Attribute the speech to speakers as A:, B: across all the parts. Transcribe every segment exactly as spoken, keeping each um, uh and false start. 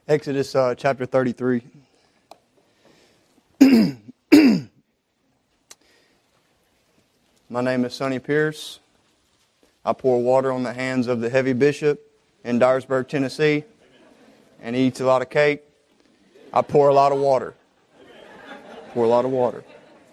A: Exodus uh, chapter thirty-three. My name is Sonny Pierce. I pour water on the hands of the heavy bishop in Dyersburg, Tennessee, and he eats a lot of cake. I pour a lot of water. Pour a lot of water.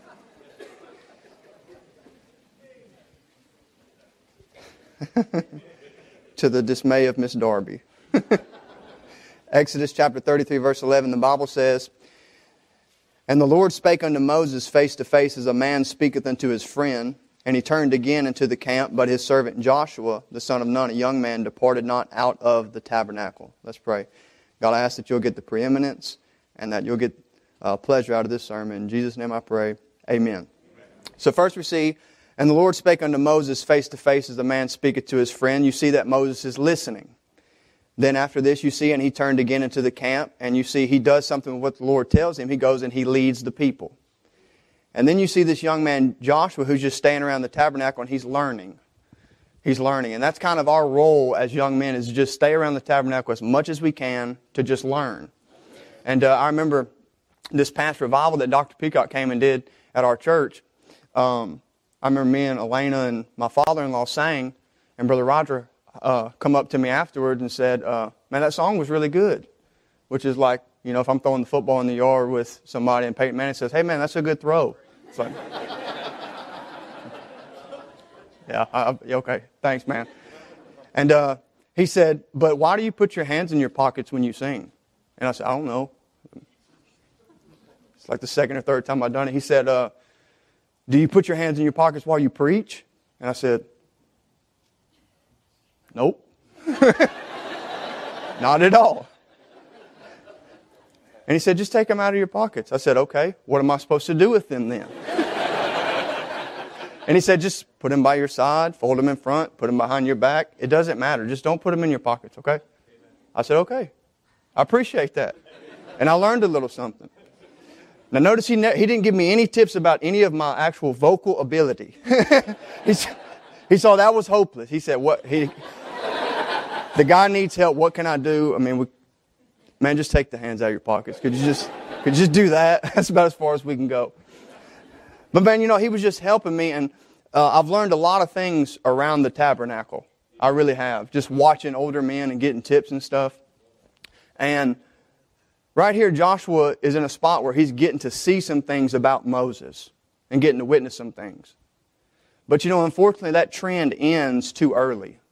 A: To the dismay of Miss Darby. Exodus chapter thirty-three, verse eleven, the Bible says, "And the Lord spake unto Moses face to face, as a man speaketh unto his friend. And he turned again into the camp, but his servant Joshua, the son of Nun, a young man, departed not out of the tabernacle." Let's pray. God, I ask that you'll get the preeminence and that you'll get uh, pleasure out of this sermon. In Jesus' name I pray. Amen. Amen. So first we see, "And the Lord spake unto Moses face to face, as a man speaketh to his friend." You see that Moses is listening. Then after this you see, "And he turned again into the camp," and you see he does something with what the Lord tells him. He goes and he leads the people. And then you see this young man, Joshua, who's just staying around the tabernacle, and he's learning. He's learning. And that's kind of our role as young men, is just stay around the tabernacle as much as we can to just learn. And uh, I remember this past revival that Doctor Peacock came and did at our church. Um, I remember me and Elena and my father-in-law sang, and Brother Roger uh, come up to me afterwards and said, uh, "Man, that song was really good." Which is like, you know, if I'm throwing the football in the yard with somebody and Peyton Manning says, "Hey, man, that's a good throw." It's like, yeah, I, okay, thanks, man. And uh, he said, "But why do you put your hands in your pockets when you sing?" And I said, "I don't know." It's like the second or third time I've done it. He said, uh, "Do you put your hands in your pockets while you preach?" And I said, "Nope." Not at all. And he said, "Just take them out of your pockets." I said, "Okay, what am I supposed to do with them then?" And he said, "Just put them by your side, fold them in front, put them behind your back. It doesn't matter. Just don't put them in your pockets, okay?" Amen. I said, "Okay. I appreciate that." And I learned a little something. Now notice he ne- he didn't give me any tips about any of my actual vocal ability. he, he saw that was hopeless. He said, "What? He, the guy needs help. What can I do?" I mean, we... Man, just take the hands out of your pockets. Could you just could you just do that? That's about as far as we can go. But man, you know, he was just helping me, and uh, I've learned a lot of things around the tabernacle. I really have. Just watching older men and getting tips and stuff. And right here, Joshua is in a spot where he's getting to see some things about Moses and getting to witness some things. But you know, unfortunately, that trend ends too early.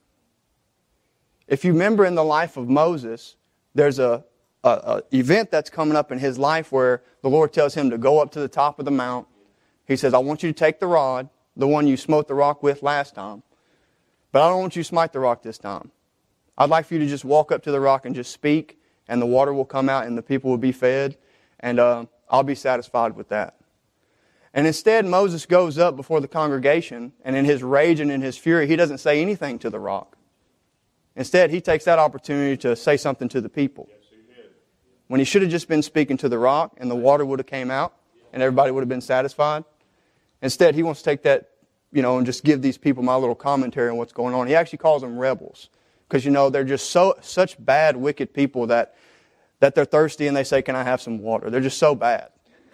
A: If you remember in the life of Moses, there's a A, a event that's coming up in his life where the Lord tells him to go up to the top of the mount. He says, "I want you to take the rod, the one you smote the rock with last time, but I don't want you to smite the rock this time. I'd like for you to just walk up to the rock and just speak, and the water will come out and the people will be fed, and uh, I'll be satisfied with that." And instead, Moses goes up before the congregation, and in his rage and in his fury, he doesn't say anything to the rock. Instead, he takes that opportunity to say something to the people. When he should have just been speaking to the rock and the water would have came out and everybody would have been satisfied. Instead, he wants to take that, you know, and just give these people my little commentary on what's going on. He actually calls them rebels because, you know, they're just so such bad, wicked people that, that they're thirsty and they say, "Can I have some water?" They're just so bad.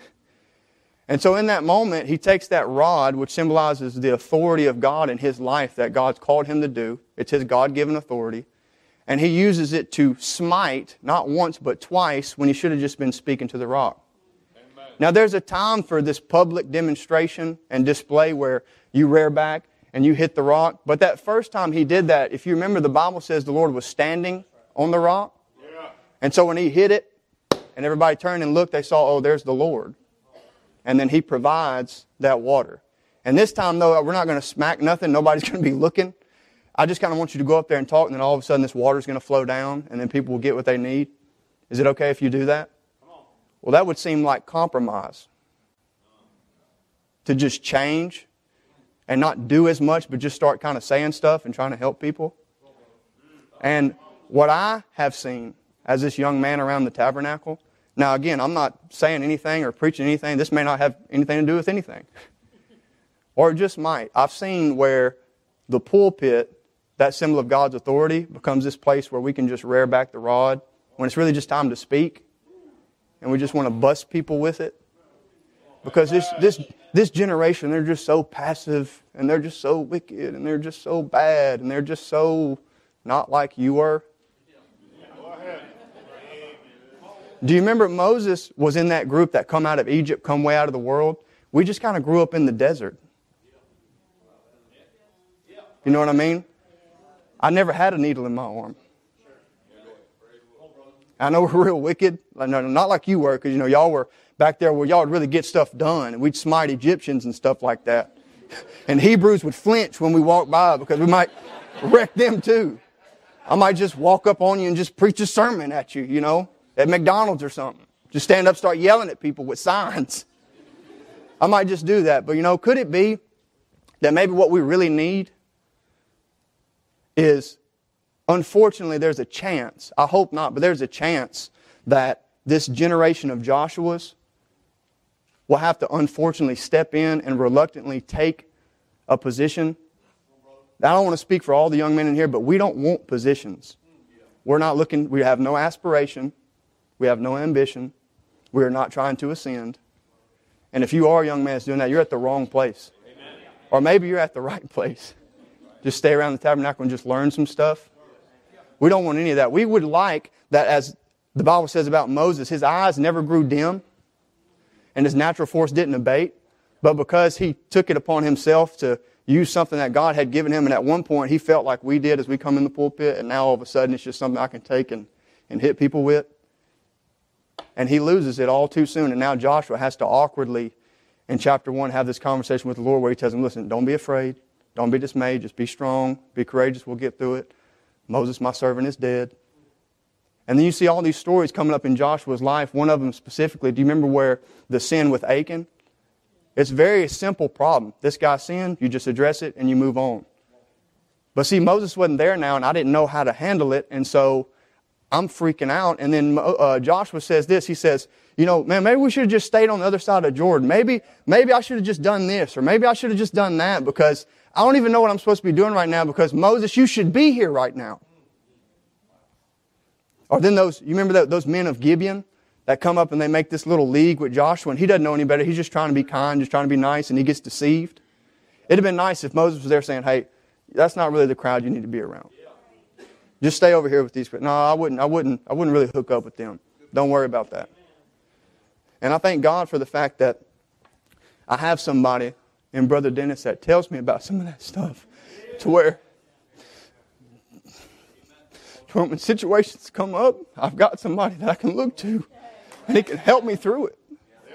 A: And so in that moment, he takes that rod, which symbolizes the authority of God in his life that God's called him to do. It's his God-given authority. And he uses it to smite, not once but twice, when he should have just been speaking to the rock. Amen. Now there's a time for this public demonstration and display where you rear back and you hit the rock. But that first time he did that, if you remember, the Bible says the Lord was standing on the rock. Yeah. And so when he hit it and everybody turned and looked, they saw, oh, there's the Lord. And then he provides that water. And this time, though, we're not going to smack nothing. Nobody's going to be looking. I just kind of want you to go up there and talk, and then all of a sudden this water's going to flow down, and then people will get what they need. Is it okay if you do that? Well, that would seem like compromise. To just change and not do as much, but just start kind of saying stuff and trying to help people. And what I have seen as this young man around the tabernacle, now again, I'm not saying anything or preaching anything. This may not have anything to do with anything. Or it just might. I've seen where the pulpit, that symbol of God's authority, becomes this place where we can just rear back the rod when it's really just time to speak, and we just want to bust people with it. Because this this this generation, they're just so passive, and they're just so wicked, and they're just so bad, and they're just so not like you were. Do you remember Moses was in that group that come out of Egypt, come way out of the world? We just kind of grew up in the desert. You know what I mean? I never had a needle in my arm. I know we're real wicked. Not like you were, because you know y'all were back there where y'all would really get stuff done. And we'd smite Egyptians and stuff like that. And Hebrews would flinch when we walked by because we might wreck them too. I might just walk up on you and just preach a sermon at you, you know, at McDonald's or something. Just stand up, start yelling at people with signs. I might just do that. But you know, could it be that maybe what we really need is, unfortunately, there's a chance, I hope not, but there's a chance that this generation of Joshuas will have to unfortunately step in and reluctantly take a position. I don't want to speak for all the young men in here, but we don't want positions. We're not looking, we have no aspiration. We have no ambition. We are not trying to ascend. And if you are a young man that's doing that, you're at the wrong place. Amen. Or maybe you're at the right place. Just stay around the tabernacle and just learn some stuff. We don't want any of that. We would like that, as the Bible says about Moses, his eyes never grew dim and his natural force didn't abate. But because he took it upon himself to use something that God had given him, and at one point he felt like we did as we come in the pulpit, and now all of a sudden it's just something I can take and, and hit people with. And he loses it all too soon. And now Joshua has to awkwardly, in chapter one, have this conversation with the Lord where he tells him, listen, don't be afraid. Don't be dismayed. Just be strong. Be courageous. We'll get through it. Moses, my servant, is dead. And then you see all these stories coming up in Joshua's life. One of them specifically, do you remember where the sin with Achan? It's a very simple problem. This guy sinned. You just address it and you move on. But see, Moses wasn't there now, and I didn't know how to handle it. And so I'm freaking out. And then uh, Joshua says this. He says, you know, man, maybe we should have just stayed on the other side of Jordan. Maybe, maybe I should have just done this, or maybe I should have just done that, because I don't even know what I'm supposed to be doing right now, because Moses, you should be here right now. Or then those, you remember that, those men of Gibeon that come up and they make this little league with Joshua, and he doesn't know any better. He's just trying to be kind, just trying to be nice, and he gets deceived. It'd have been nice if Moses was there saying, hey, that's not really the crowd you need to be around. Just stay over here with these people. No, I wouldn't, I wouldn't, I wouldn't really hook up with them. Don't worry about that. And I thank God for the fact that I have somebody in Brother Dennis that tells me about some of that stuff, to where, to where when situations come up, I've got somebody that I can look to, and he can help me through it.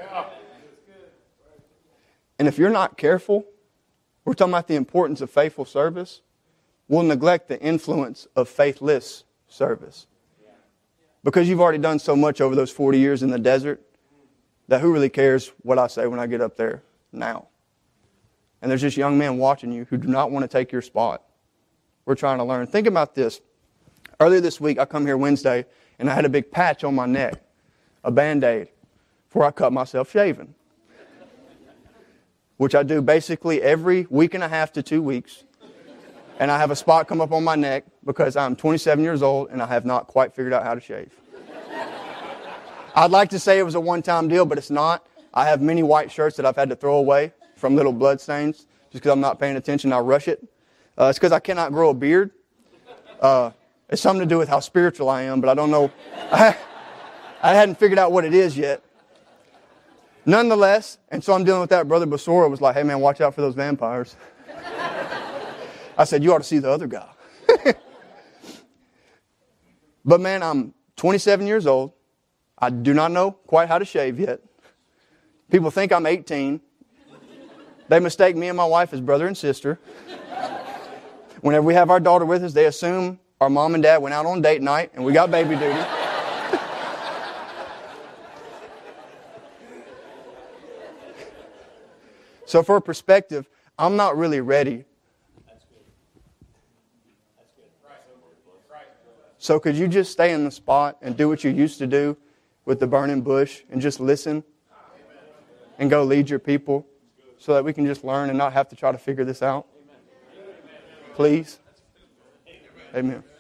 A: And if you're not careful, we're talking about the importance of faithful service, we'll neglect the influence of faithless service. Because you've already done so much over those forty years in the desert, that who really cares what I say when I get up there now? And there's just young men watching you who do not want to take your spot. We're trying to learn. Think about this. Earlier this week, I come here Wednesday, and I had a big patch on my neck, a Band-Aid, before I cut myself shaving. Which I do basically every week and a half to two weeks. And I have a spot come up on my neck because I'm twenty-seven years old and I have not quite figured out how to shave. I'd like to say it was a one-time deal, but it's not. I have many white shirts that I've had to throw away from little blood stains just because I'm not paying attention. I rush it. Uh, it's because I cannot grow a beard. Uh, it's something to do with how spiritual I am, but I don't know. I, I hadn't figured out what it is yet. Nonetheless, and so I'm dealing with that. Brother Basora was like, hey man, watch out for those vampires. I said, you ought to see the other guy. But man, I'm twenty-seven years old. I do not know quite how to shave yet. People think I'm eighteen. They mistake me and my wife as brother and sister. Whenever we have our daughter with us, they assume our mom and dad went out on date night and we got baby duty. So for perspective, I'm not really ready. So could you just stay in the spot and do what you used to do with the burning bush and just listen and go lead your people so that we can just learn and not have to try to figure this out? Please. Amen.